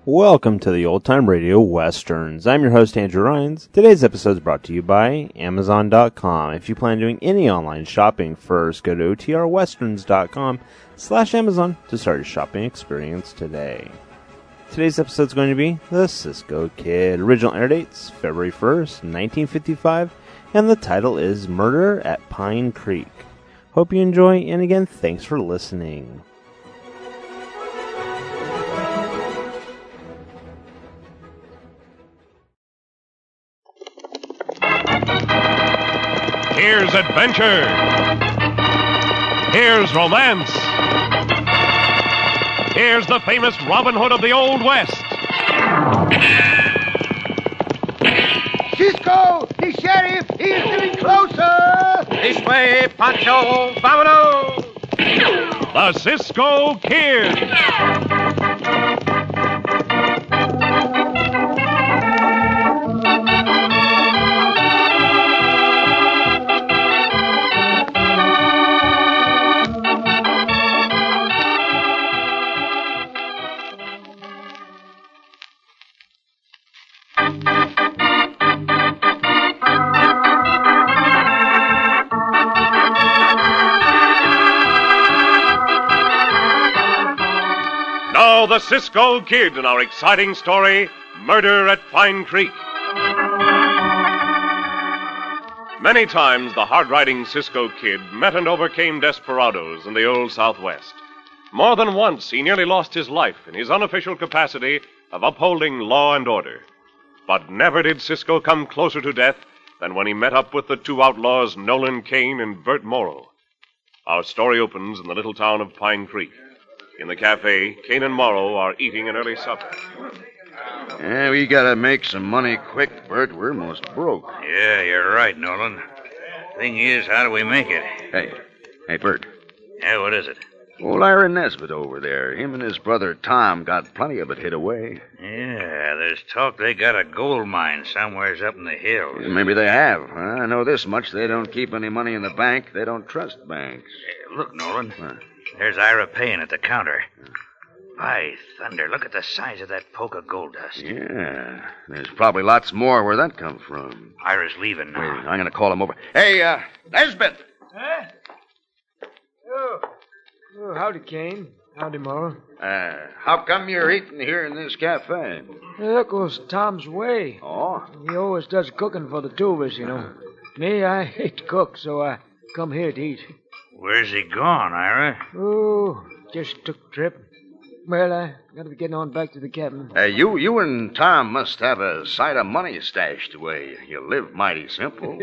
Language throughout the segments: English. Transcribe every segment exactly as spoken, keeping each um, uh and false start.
Welcome to the Old Time Radio Westerns. I'm your host, Andrew Rhynes. Today's episode is brought to you by Amazon dot com. If you plan on doing any online shopping, first go to O T R westerns dot com slash Amazon to start your shopping experience today. Today's episode is going to be The Cisco Kid. Original air dates February first, nineteen fifty-five, and the title is Murder at Pine Creek. Hope you enjoy, and again, thanks for listening. Here's adventure. Here's romance. Here's the famous Robin Hood of the Old West. Cisco, the sheriff, he is getting closer. This way, Pancho, vámonos. The Cisco Kid. The Cisco Kid in our exciting story, Murder at Pine Creek. Many times the hard-riding Cisco Kid met and overcame desperados in the old Southwest. More than once he nearly lost his life in his unofficial capacity of upholding law and order. But never did Cisco come closer to death than when he met up with the two outlaws Nolan Kane and Bert Morrow. Our story opens in the little town of Pine Creek. In the cafe, Kane and Morrow are eating an early supper. Yeah, we gotta make some money quick, Bert. We're almost broke. Yeah, you're right, Nolan. Thing is, how do we make it? Hey, hey, Bert. Yeah, what is it? Old Ira Nesbitt over there. Him and his brother Tom got plenty of it hid away. Yeah, there's talk they got a gold mine somewheres up in the hills. Yeah, maybe they have. I know this much. They don't keep any money in the bank. They don't trust banks. Hey, look, Nolan. Huh? There's Ira paying at the counter. By thunder, look at the size of that poke of gold dust. Yeah, there's probably lots more where that comes from. Ira's leaving now. Wait, I'm going to call him over. Hey, uh, Nesbitt! Huh? Oh. oh, howdy, Kane. Howdy, Morrow. Uh, how come you're eating here in this cafe? That goes Tom's way. Oh? He always does cooking for the two of us, you know. Me, I hate to cook, so I come here to eat. Where's he gone, Ira? Oh, just took a trip. Well, I gotta be getting on back to the cabin. Uh, you you and Tom must have a sight of money stashed away. You live mighty simple.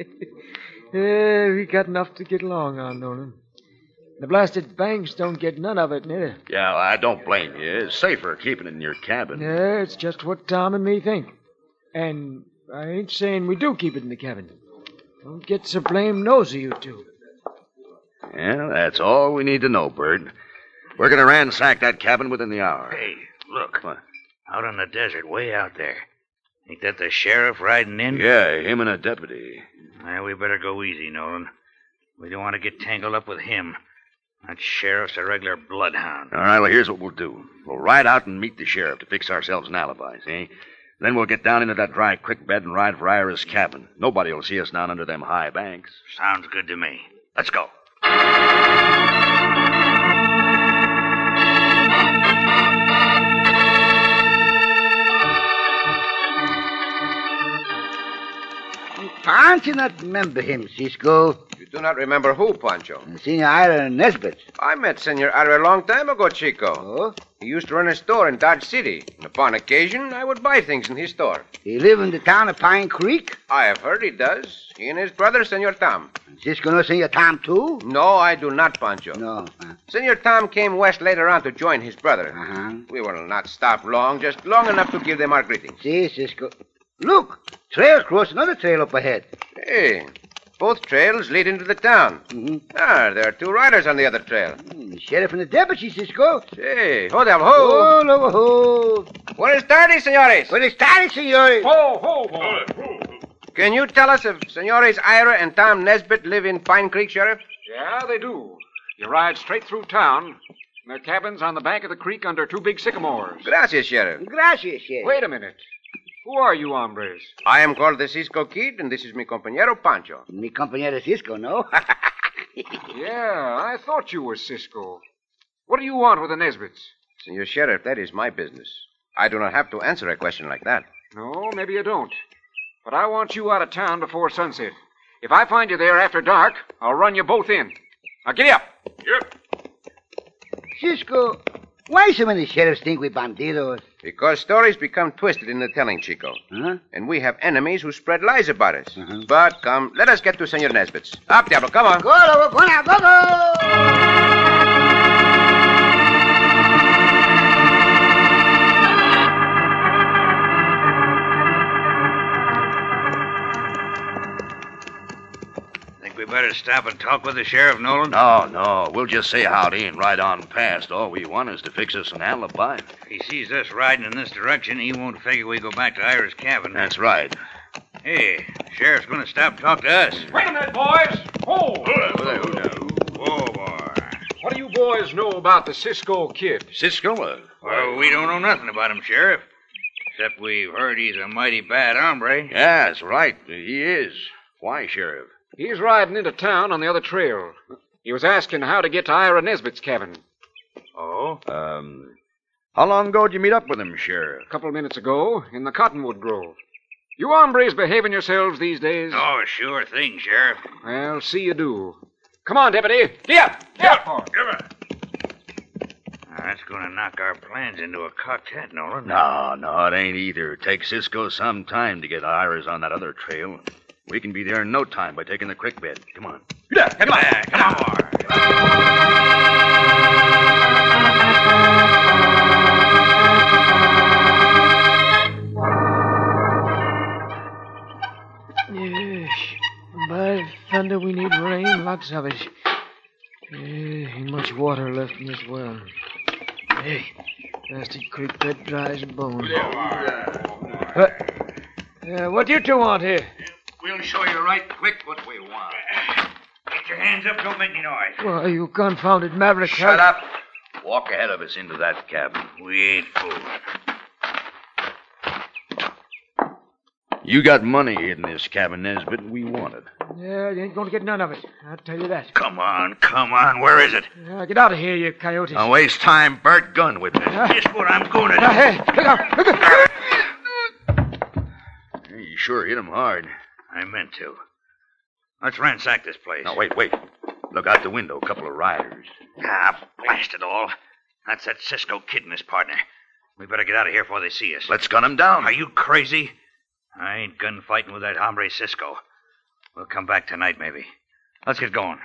Yeah, we got enough to get along on, Nolan. The blasted banks don't get none of it, neither. Yeah, I don't blame you. It's safer keeping it in your cabin. Yeah, it's just what Tom and me think. And I ain't saying we do keep it in the cabin. Don't get so blame nosy, you two. Yeah, that's all we need to know, Bird. We're going to ransack that cabin within the hour. Hey, look. What? Out on the desert, way out there. Ain't that the sheriff riding in? Yeah, him and a deputy. Well, we better go easy, Nolan. We don't want to get tangled up with him. That sheriff's a regular bloodhound. All right, well, here's what we'll do. We'll ride out and meet the sheriff to fix ourselves an alibi, see? Then we'll get down into that dry creek bed and ride for Ira's cabin. Nobody will see us down under them high banks. Sounds good to me. Let's go. Can't you not remember him, Cisco? You do not remember who, Pancho? Senor Ira Nesbitt. I met Senor Ira a long time ago, Chico. Oh? He used to run a store in Dodge City. And upon occasion, I would buy things in his store. He live in the town of Pine Creek? I have heard he does. He and his brother, Senor Tom. Cisco know Senor Tom, too? No, I do not, Pancho. No. Uh, Senor Tom came west later on to join his brother. Uh-huh. We will not stop long, just long enough to give them our greetings. See, Cisco. Look, trail cross another trail up ahead. Hey, both trails lead into the town. Mm-hmm. Ah, there are two riders on the other trail. Mm, the sheriff and the deputy, Cisco. Hey, ho there, ho. Oh, no, ho. Buenas tardes, senores. Buenas tardes, senores. Ho, ho, ho. Can you tell us if senores Ira and Tom Nesbitt live in Pine Creek, Sheriff? Yeah, they do. You ride straight through town. Their cabin's on the bank of the creek under two big sycamores. Gracias, Sheriff. Gracias, Sheriff. Wait a minute. Who are you hombres? I am called the Cisco Kid, and this is mi compañero Pancho. Mi compañero Cisco, no? Yeah, I thought you were Cisco. What do you want with the Nesbits? Senor Sheriff, that is my business. I do not have to answer a question like that. No, maybe you don't. But I want you out of town before sunset. If I find you there after dark, I'll run you both in. Now, giddy up. Yep. Cisco, why so many sheriffs think we bandidos? Because stories become twisted in the telling, Chico. Huh? And we have enemies who spread lies about us. Uh-huh. But come, let us get to Senor Nesbit's. Up, Diablo, come on. Go, go, go, now, go, go! We better stop and talk with the sheriff, Nolan? No, no. We'll just say howdy and ride on past. All we want is to fix us an alibi. If he sees us riding in this direction, he won't figure we go back to Ira's cabin. That's right. Hey, sheriff's going to stop and talk to us. Wait a minute, boys. Hold. Whoa, boy. What do you boys know about the Cisco Kid? Cisco? Uh, Well, we don't know nothing about him, Sheriff. Except we've heard he's a mighty bad hombre. yeah, that's right. He is. Why, Sheriff? He's riding into town on the other trail. He was asking how to get to Ira Nesbitt's cabin. Oh? Um, how long ago did you meet up with him, Sheriff? A couple of minutes ago in the Cottonwood Grove. You hombres behaving yourselves these days? Oh, sure thing, Sheriff. Well, see you do. Come on, deputy. Get up. Get up. That's going to knock our plans into a quartet, Nolan. No, no, it ain't either. Take Cisco some time to get Iris on that other trail. We can be there in no time by taking the creek bed. Come on. Yeah, come on. Come on. Yes. By thunder, we need rain, lots of it. Eh, ain't much water left in this well. Hey, nasty creek bed dries a bone. What? Uh, what do you two want here? We'll show you right quick what we want. Get your hands up. Don't make any noise. Why, you confounded maverick. Shut up. Walk ahead of us into that cabin. We ain't fooling. You got money in this cabin, Nesbit, and we want it. Yeah, you ain't going to get none of it. I'll tell you that. Come on, come on. Where is it? Uh, get out of here, you coyotes. Don't waste time, Bert. Gun with me. Just what I'm going to do. Uh, hey, look out. Look out. You sure hit him hard. I meant to. Let's ransack this place. Now, wait, wait. Look out the window. A couple of riders. Ah, blast it all. That's that Cisco Kid and his partner. We better get out of here before they see us. Let's gun them down. Are you crazy? I ain't gunfighting with that hombre Cisco. We'll come back tonight, maybe. Let's get going.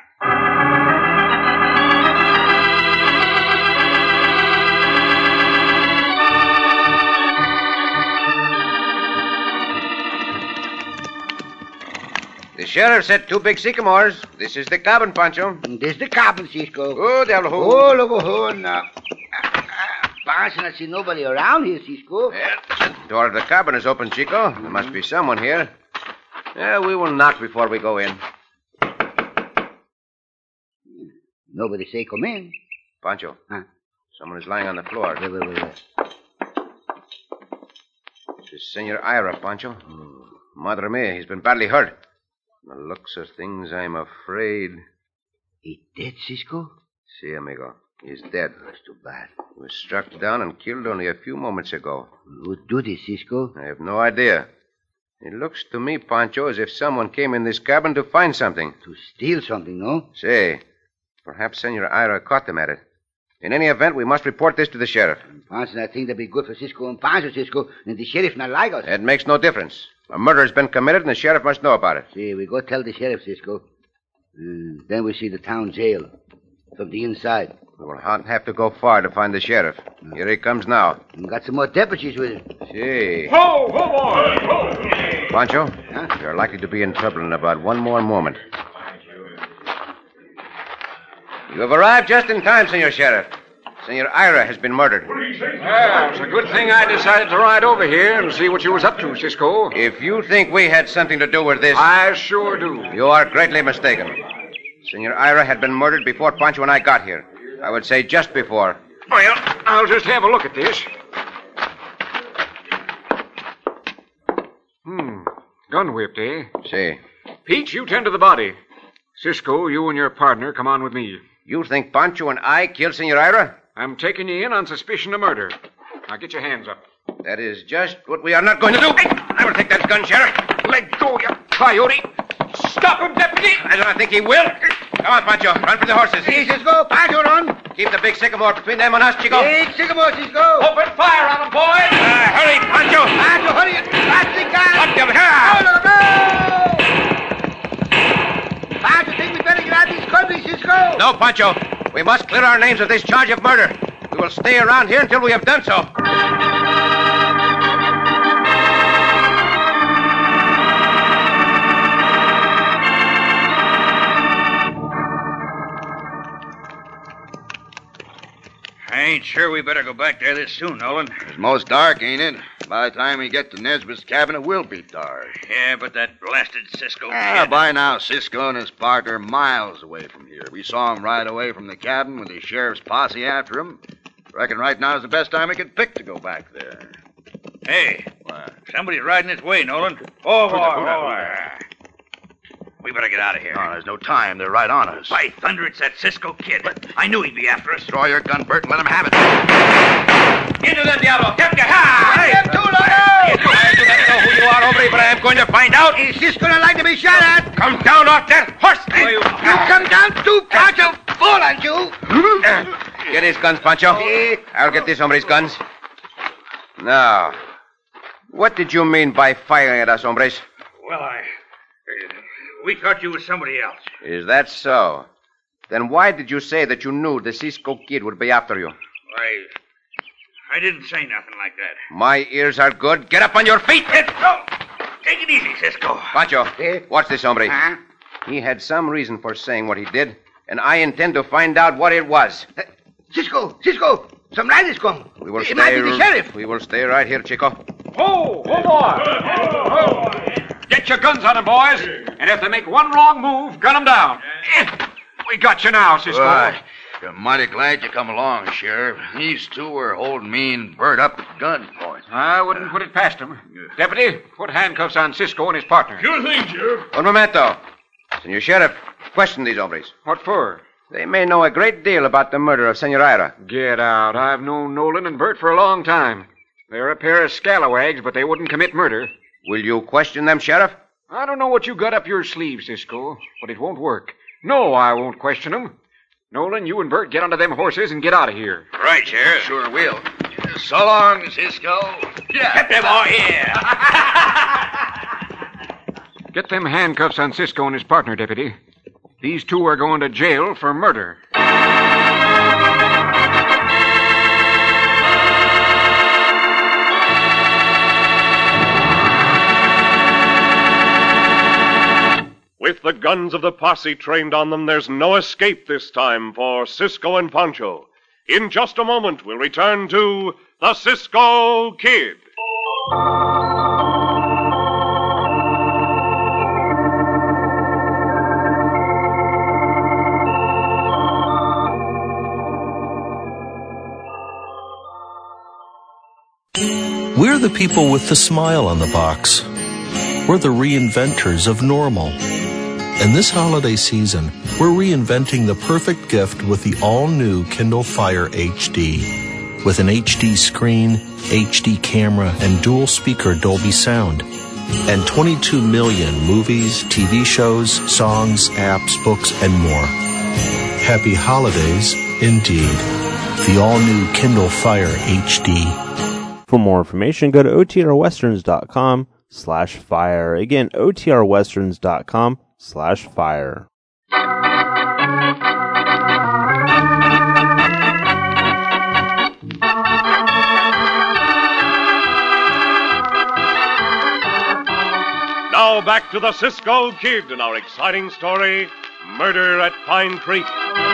The sheriff said two big sycamores. This is the cabin, Pancho. This the cabin, Cisco. Oh, Diablo. Oh, look, oh, now. Pancho, I see nobody around here, Cisco. Yeah, the door of the cabin is open, Chico. There must be someone here. Yeah, we will knock before we go in. Nobody say come in. Pancho. Huh? Someone is lying on the floor. Wait, wait, wait, wait. This is Senor Ira, Pancho. Oh. Madre mia, he's been badly hurt. The looks of things, I'm afraid. He dead, Cisco? Si, amigo. He's dead. That's too bad. He was struck down and killed only a few moments ago. Who do this, Cisco? I have no idea. It looks to me, Pancho, as if someone came in this cabin to find something. To steal something, no? Say, perhaps Senor Ira caught them at it. In any event, we must report this to the sheriff. Pancho, I think that'd be good for Cisco and Pancho, Cisco, and the sheriff not like us. It makes no difference. A murder has been committed, and the sheriff must know about it. See, we go tell the sheriff, Cisco. Uh, then we see the town jail from the inside. We will not have to go far to find the sheriff. Here he comes now. And got some more deputies with him. See. Ho, ho, boy, ho. Pancho, Huh? you're likely to be in trouble in about one more moment. You have arrived just in time, Senor Sheriff. Senor Ira has been murdered. Well, it's a good thing I decided to ride over here and see what you was up to, Cisco. If you think we had something to do with this, I sure do. you are greatly mistaken. Senor Ira had been murdered before Pancho and I got here. I would say just before. Well, I'll just have a look at this. Hmm. Gun whipped, eh? See. Peach, you tend to the body. Cisco, you and your partner come on with me. You think Pancho and I killed Senor Ira? I'm taking you in on suspicion of murder. Now get your hands up. That is just what we are not going to do. Hey, I will take that gun, Sheriff. Let go, you coyote. Stop him, deputy. I do not think he will. Come on, Pancho. Run for the horses. See, Cisco. Pancho, run. Keep the big sycamore between them and us, Chico. Big sycamore, Cisco. Open fire on them, boys. Uh, hurry, Pancho. Pancho, hurry. Fast as you can. Up them here. Oh, no, no. Pancho, think we better get out of these country, Cisco. No, Pancho. We must clear our names of this charge of murder. We will stay around here until we have done so. I ain't sure we better go back there this soon, Nolan. It's most dark, ain't it? By the time we get to Nesbitt's cabin, it will be dark. Yeah, but that blasted Cisco... Ah, kid- by now, Cisco and his partner are miles away from here. We saw him ride away from the cabin with the sheriff's posse after him. Reckon right now is the best time we could pick to go back there. Hey, What? somebody's riding this way, Nolan. Oh, boy, boy. We better get out of here. No, there's no time. They're right on us. By thunder, it's that Cisco kid. I knew he'd be after us. Draw your gun, Bert, and let him have it. Into the diablo. Get your ha! Hey, too low. I do not know who you are, hombre, but I am going to find out. Is Cisco not like to be shot at? Come down off that horse. You come down too, Pancho. Fool on you. Get his guns, Pancho. I'll get this hombre's guns. Now, what did you mean by firing at us, hombres? Well, I... We thought you was somebody else. Is that so? Then why did you say that you knew the Cisco kid would be after you? I... I didn't say nothing like that. My ears are good. Get up on your feet. No! Take it easy, Cisco. Pancho, watch this hombre. Huh? He had some reason for saying what he did, and I intend to find out what it was. Uh, Cisco, Cisco. Some riders come. We will it stay. might be the sheriff. We will stay right here, Chico. Oh, hold on. Get your guns on them, boys. And if they make one wrong move, gun them down. Eh, We got you now, Cisco. Why, I'm mighty glad you come along, Sheriff. These two were holding me and Bert up at gunpoint. I wouldn't put it past them. Deputy, put handcuffs on Cisco and his partner. Sure thing, Sheriff. Un momento. Senor Sheriff, question these hombres. What for? They may know a great deal about the murder of Senor Ira. Get out. I've known Nolan and Bert for a long time. They're a pair of scalawags, but they wouldn't commit murder. Will you question them, Sheriff? I don't know what you got up your sleeve, Cisco, but it won't work. No, I won't question them. Nolan, you and Bert get onto them horses and get out of here. Right, Sheriff. Sure will. So long, Cisco. Yeah. Get them all here. Get them handcuffs on Cisco and his partner, Deputy. These two are going to jail for murder. With the guns of the posse trained on them, there's no escape this time for Cisco and Pancho. In just a moment, we'll return to the Cisco Kid. We're the people with the smile on the box. We're the reinventors of normal. And this holiday season, we're reinventing the perfect gift with the all-new Kindle Fire H D. With an H D screen, H D camera, and dual-speaker Dolby sound. And twenty-two million movies, T V shows, songs, apps, books, and more. Happy holidays, indeed. The all-new Kindle Fire H D. For more information, go to O T R westerns dot com slash fire. Again, O T R westerns dot com slash fire. Now back to the Cisco Kid and our exciting story, Murder at Pine Creek.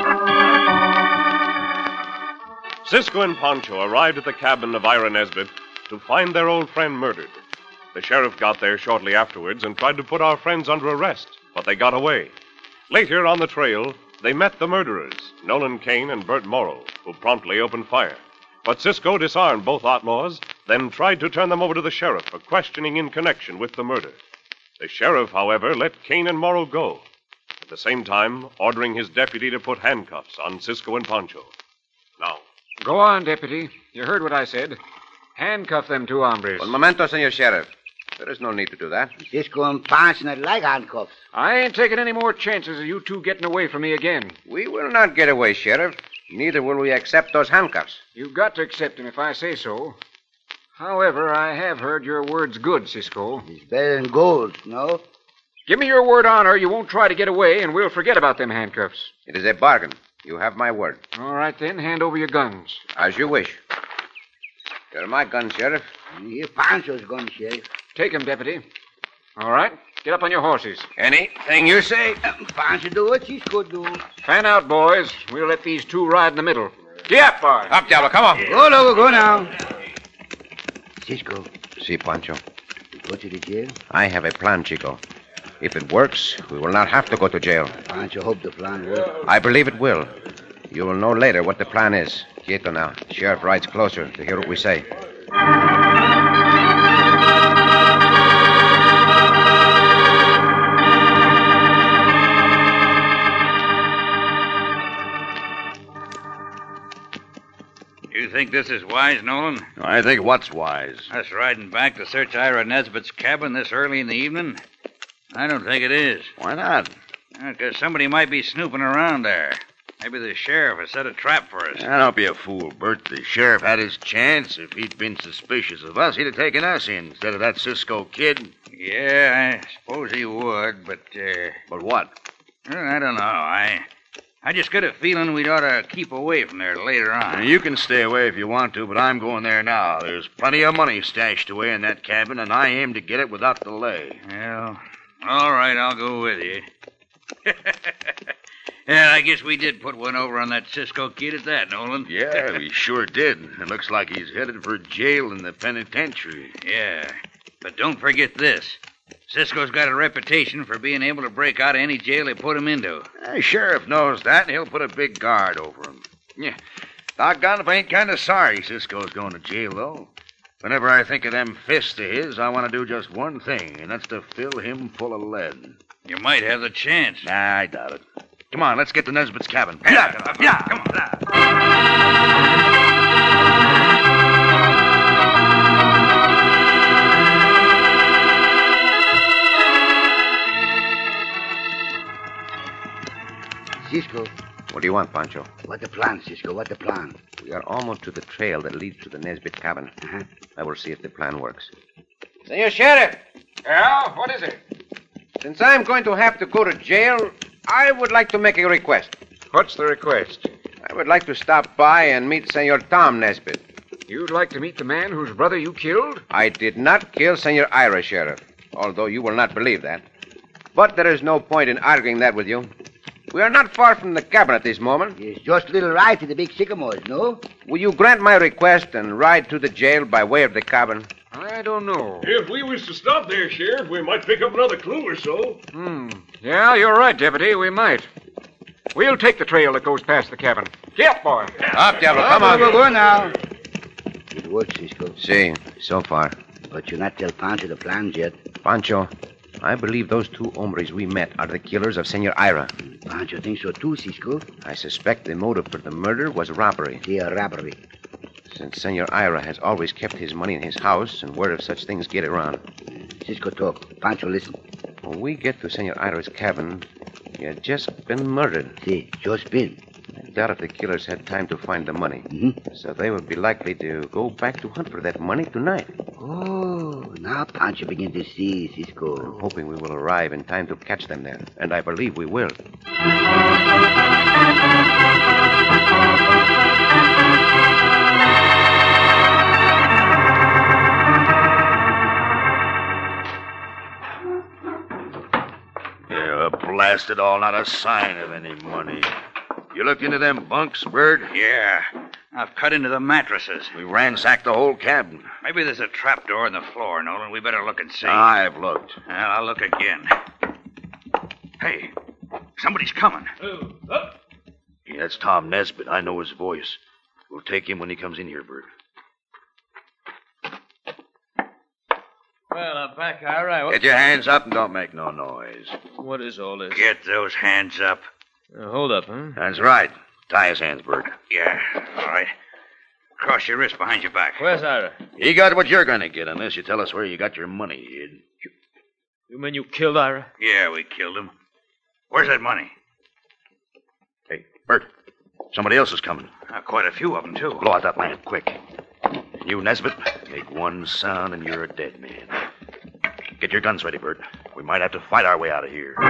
Cisco and Pancho arrived at the cabin of Ira Nesbitt to find their old friend murdered. The sheriff got there shortly afterwards and tried to put our friends under arrest, but they got away. Later on the trail, they met the murderers, Nolan Kane and Bert Morrow. who promptly opened fire. But Cisco disarmed both outlaws, then tried to turn them over to the sheriff for questioning in connection with the murder. The sheriff, however, let Kane and Morrow go, at the same time ordering his deputy to put handcuffs on Cisco and Pancho. Now, Go on, Deputy. You heard what I said. Handcuff them two hombres. Un momento, Senor Sheriff. There is no need to do that. Cisco and Pancho not like handcuffs. I ain't taking any more chances of you two getting away from me again. We will not get away, Sheriff. Neither will we accept those handcuffs. You've got to accept them if I say so. However, I have heard your word's good, Cisco. It's better than gold, no? Give me your word honor you won't try to get away, and we'll forget about them handcuffs. It is a bargain. You have my word. All right, then. Hand over your guns. As you wish. They're my guns, Sheriff. Here, Pancho's gun, Sheriff. Take them, Deputy. All right. Get up on your horses. Anything you say. Um, Pancho do what Cisco do. Fan out, boys. We'll let these two ride in the middle. Get up, boy. Up, Diablo. Come on. Go, Logo, go now. Cisco, See, Pancho. you go to the jail? I have a plan, Chico. If it works, we will not have to go to jail. Pancho hope the plan works. I believe it will. You will know later what the plan is. Quieto now. The sheriff rides closer to hear what we say. You think this is wise, Nolan? I think what's wise? Us riding back to search Ira Nesbitt's cabin this early in the evening? I don't think it is. Why not? Because somebody might be snooping around there. Maybe the sheriff has set a trap for us. Now, don't be a fool, Bert. The sheriff had his chance. If he'd been suspicious of us, he'd have taken us in instead of that Cisco kid. Yeah, I suppose he would, but, uh... But what? Well, I don't know. I... I just got a feeling we'd ought to keep away from there later on. Now, you can stay away if you want to, but I'm going there now. There's plenty of money stashed away in that cabin, and I aim to get it without delay. Well, all right, I'll go with you. Yeah, I guess we did put one over on that Cisco kid at that, Nolan. Yeah, we sure did. It looks like he's headed for jail in the penitentiary. Yeah, but don't forget this. Cisco's got a reputation for being able to break out of any jail they put him into. The sheriff knows that, and he'll put a big guard over him. Yeah, doggone if I ain't kind of sorry Cisco's going to jail, though. Whenever I think of them fists of his, I want to do just one thing, and that's to fill him full of lead. You might have the chance. Nah, I doubt it. Come on, let's get to Nesbitt's cabin. Yeah, yeah, come on. Cisco, What do you want, Pancho? what the plan, Cisco? What the plan? We are almost to the trail that leads to the Nesbitt cabin. Uh-huh. I will see if the plan works. Senor Sheriff, Yeah, what is it? since I'm going to have to go to jail, I would like to make a request. What's the request? I would like to stop by and meet Senor Tom Nesbitt. You'd like to meet the man whose brother you killed? I did not kill Senor Ira, Sheriff, although you will not believe that. But there is no point in arguing that with you. We are not far from the cabin at this moment. It's just a little ride to the big sycamores, no? Will you grant my request and ride to the jail by way of the cabin? I don't know. If we was to stop there, Sheriff, we might pick up another clue or so. Hmm. Yeah, you're right, Deputy. We might. We'll take the trail that goes past the cabin. Get up, boy. Up, Diablo, come Go, on. go, go now. Good work, Cisco. See, so far. But you not tell Pancho the plans yet. Pancho, I believe those two hombres we met are the killers of Senor Ira. Pancho thinks so too, Cisco. I suspect the motive for the murder was robbery. Yeah, robbery. Since Senor Ira has always kept his money in his house, and word of such things get around. Cisco talk. Pancho listen. When we get to Senor Ira's cabin, he had just been murdered. See, just been. I doubt if the killers had time to find the money. Mm-hmm. So they would be likely to go back to hunt for that money tonight. Oh, now Pancho begin to see, Cisco. I'm hoping we will arrive in time to catch them there. And I believe we will. Yeah, blasted all, not a sign of any money. You looked into them bunks, Bird? Yeah, I've cut into the mattresses. We ransacked the whole cabin. Maybe there's a trapdoor in the floor, Nolan. We better look and see. I've looked. Well, I'll look again. Hey, somebody's coming. Yeah, that's Tom Nesbitt. I know his voice. We'll take him when he comes in here, Bert. Well, I'm back, all right. What, Get your hands up and don't make no noise. what is all this? Get those hands up. Uh, hold up, huh? That's right. Tie his hands, Bert. Yeah, all right. Cross your wrist behind your back. Where's Ira? You got what you're going to get unless you tell us where you got your money hid. You mean you killed Ira? Yeah, we killed him. Where's that money? Hey, Bert, somebody else is coming. Uh, quite a few of them, too. Blow out that lamp, quick. You, Nesbitt, make one sound and you're a dead man. Get your guns ready, Bert. We might have to fight our way out of here.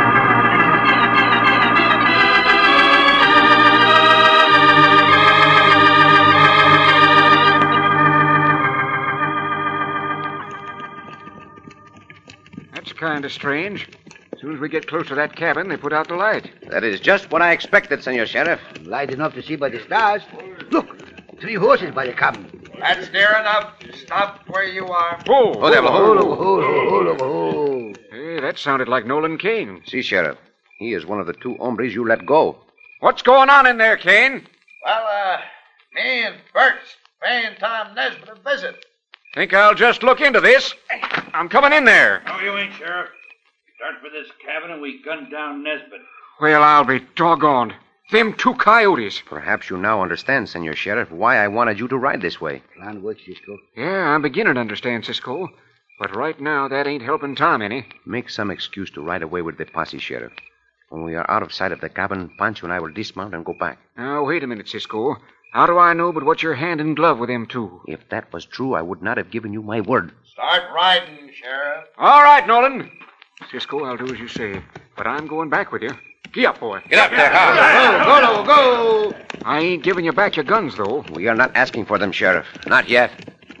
That's kind of strange. As soon as we get close to that cabin, they put out the light. That is just what I expected, Senor Sheriff. Light enough to see by the stars. Look, three horses by the cabin. That's near enough. Stop where you are. Whoa! Oh, there, Hold hold. over, hold over, hold over, hold. Hey, that sounded like Nolan Kane. See, Sheriff, he is one of the two hombres you let go. What's going on in there, Kane? Well, uh, me and Bert's paying Tom Nesbitt a visit. Think I'll just look into this. I'm coming in there. No, you ain't, Sheriff. Start for this cabin and we gun down Nesbitt. Well, I'll be doggone. Them two coyotes. Perhaps you now understand, Senor Sheriff, why I wanted you to ride this way. Plan works, Cisco. Yeah, I'm beginning to understand, Cisco. But right now, that ain't helping Tom any. Make some excuse to ride away with the posse, Sheriff. When we are out of sight of the cabin, Pancho and I will dismount and go back. Now, wait a minute, Cisco. How do I know but what you're hand in glove with them two? If that was true, I would not have given you my word. Start riding, Sheriff. All right, Nolan. Cisco, I'll do as you say. But I'm going back with you. Gee up, boy. Get up there, Hal. Go, go, go. I ain't giving you back your guns, though. We are not asking for them, Sheriff. Not yet.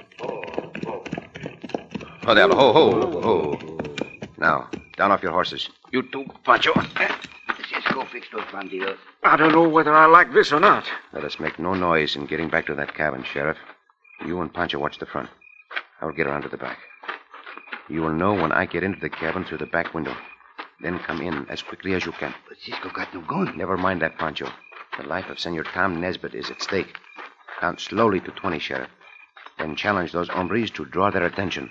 Oh, there. Ho, ho, ho. Now, down off your horses. You too, Pancho. Cisco, fix those bandidos. I don't know whether I like this or not. Let us make no noise in getting back to that cabin, Sheriff. You and Pancho watch the front. I will get around to the back. You will know when I get into the cabin through the back window. Then come in as quickly as you can. But Cisco got no gun. Never mind that, Pancho. The life of Senor Tom Nesbitt is at stake. Count slowly to twenty, Sheriff. Then challenge those hombres to draw their attention.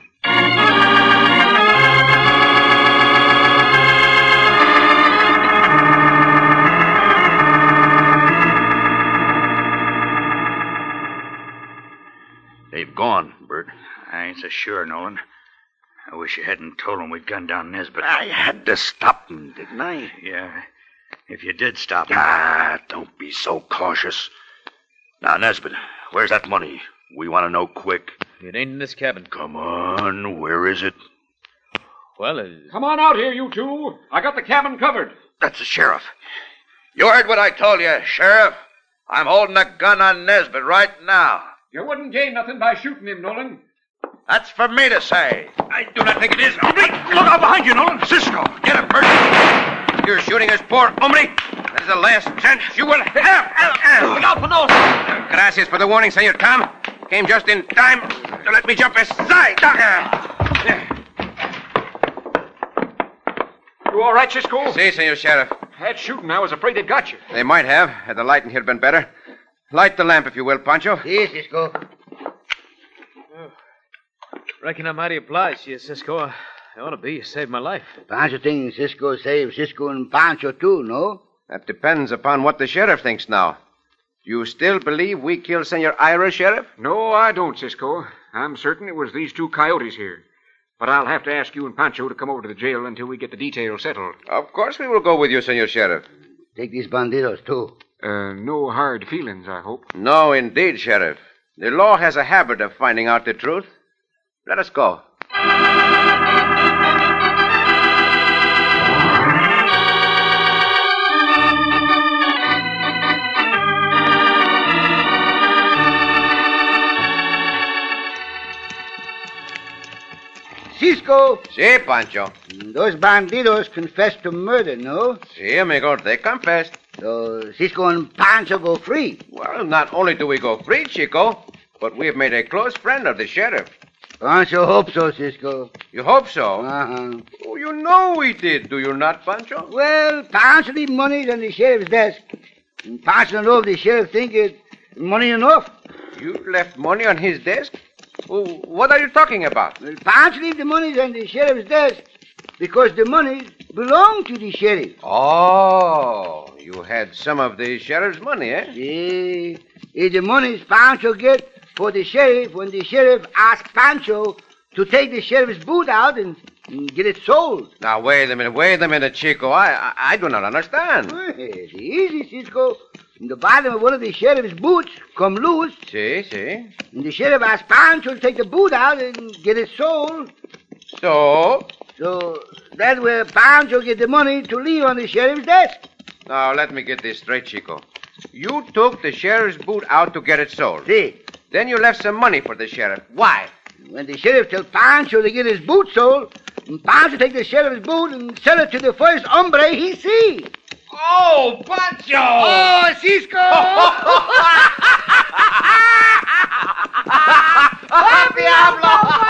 They've gone, Bert. I ain't so sure, Nolan. I wish you hadn't told him we'd gunned down Nesbitt. I had to stop them, didn't I? Yeah, if you did stop him. Ah, don't be so cautious. Now, Nesbitt, where's that money? We want to know quick. It ain't in this cabin. Come on, where is it? Well, it... Come on out here, you two. I got the cabin covered. That's the sheriff. You heard what I told you, Sheriff. I'm holding a gun on Nesbitt right now. You wouldn't gain nothing by shooting him, Nolan. That's for me to say. I do not think it is. Hombre, look out behind you, Nolan. Cisco, get him, Bert. You're shooting us poor hombre. That is the last chance you will have. Look out for those. Gracias for the warning, Senor Tom. Came just in time to let me jump aside. You all right, Cisco? Si, Senor Sheriff. That shooting, I was afraid they'd got you. They might have, had the light in here been better. Light the lamp, if you will, Pancho. Si, Cisco. Reckon I'm mighty obliged to you, Cisco. I ought to be. You saved my life. Pancho thinks Cisco saved Cisco and Pancho, too, no? That depends upon what the sheriff thinks now. You still believe we killed Senor Ira, Sheriff? No, I don't, Cisco. I'm certain it was these two coyotes here. But I'll have to ask you and Pancho to come over to the jail until we get the details settled. Of course we will go with you, Senor Sheriff. Take these bandidos, too. Uh, no hard feelings, I hope. No, indeed, Sheriff. The law has a habit of finding out the truth. Let us go. Cisco, Si, Pancho. those bandidos confessed to murder, no? Si, amigo, they confessed. So Cisco and Pancho go free. Well, not only do we go free, Chico, but we have made a close friend of the sheriff. Pancho hopes so, Cisco. You hope so? Uh-huh. Oh, you know we did, do you not, Pancho? Well, Pancho leave money on the sheriff's desk. And Pancho don't know if the sheriff think it money enough. You left money on his desk? Well, what are you talking about? Well, Pancho leave the money on the sheriff's desk because the money belonged to the sheriff. Oh, you had some of the sheriff's money, eh? Yeah. It's the money Pancho get for the sheriff when the sheriff asked Pancho to take the sheriff's boot out and, and get it sold. Now, wait a minute, wait a minute, Chico. I I, I do not understand. Well, it's easy, Cisco. The bottom of one of the sheriff's boots come loose. See, see. And the sheriff asked Pancho to take the boot out and get it sold. So? So that's where Pancho get the money to leave on the sheriff's desk. Now, let me get this straight, Chico. You took the sheriff's boot out to get it sold. See. Then you left some money for the sheriff. Why? When the sheriff tell Pancho to get his boot sold, and Pancho take the sheriff's boot and sell it to the first hombre he see. Oh, Pancho! Oh, Cisco! ¡Ah, diablo!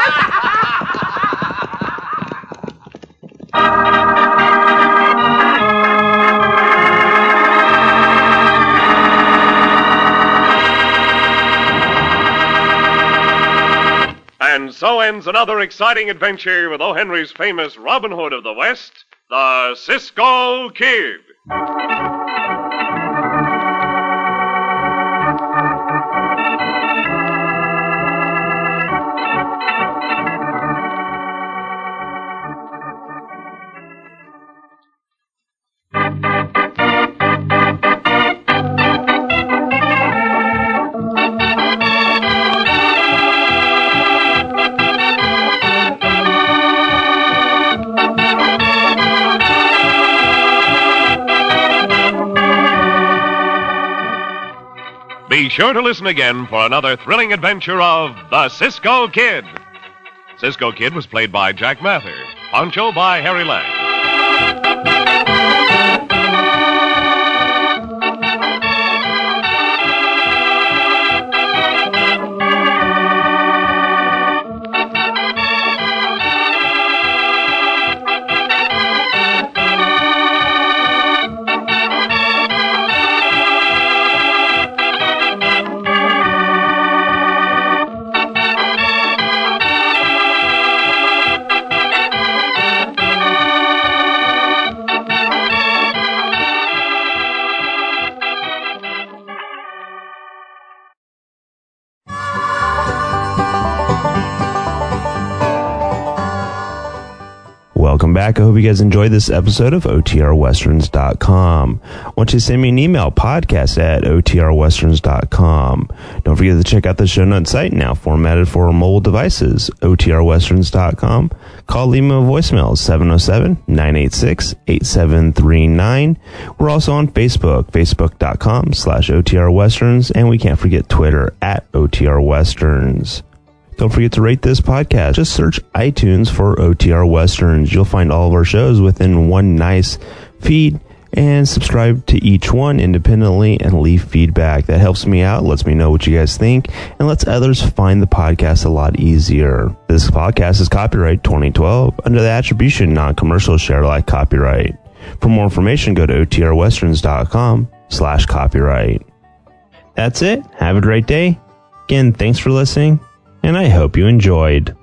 And so ends another exciting adventure with O. Henry's famous Robin Hood of the West, the Cisco Kid. Be sure to listen again for another thrilling adventure of the Cisco Kid. Cisco Kid was played by Jack Mather, Pancho by Harry Lang. Welcome back. I hope you guys enjoyed this episode of O T R Westerns dot com. I want you to send me an email, podcast at O T R Westerns dot com. Don't forget to check out the show notes site, now formatted for mobile devices, O T R Westerns dot com. Call, leave me a voicemail, seven oh seven, nine eight six, eight seven three nine. We're also on Facebook, facebook dot com slash O T R Westerns, and we can't forget Twitter at O T R Westerns. Don't forget to rate this podcast. Just search iTunes for O T R Westerns. You'll find all of our shows within one nice feed, and subscribe to each one independently and leave feedback. That helps me out, lets me know what you guys think, and lets others find the podcast a lot easier. This podcast is copyright twenty twelve under the attribution non-commercial share alike copyright. For more information, go to O T R Westerns dot com slash copyright. That's it. Have a great day. Again, thanks for listening, and I hope you enjoyed.